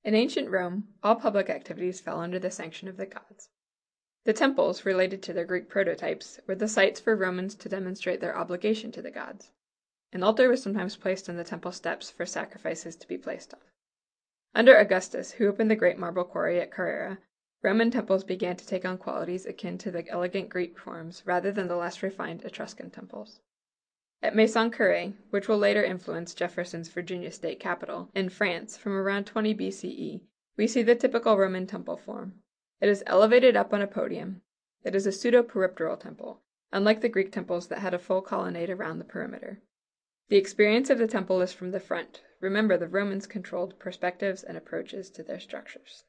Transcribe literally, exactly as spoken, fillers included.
In ancient Rome, all public activities fell under the sanction of the gods. The temples, related to their Greek prototypes, were the sites for Romans to demonstrate their obligation to the gods. An altar was sometimes placed on the temple steps for sacrifices to be placed on. Under Augustus, who opened the great marble quarry at Carrara, Roman temples began to take on qualities akin to the elegant Greek forms rather than the less refined Etruscan temples. At Maison Curée, which will later influence Jefferson's Virginia state capital, in France, from around twenty B C E, we see the typical Roman temple form. It is elevated up on a podium. It is a pseudo-peripteral temple, unlike the Greek temples that had a full colonnade around the perimeter. The experience of the temple is from the front. Remember, the Romans controlled perspectives and approaches to their structures.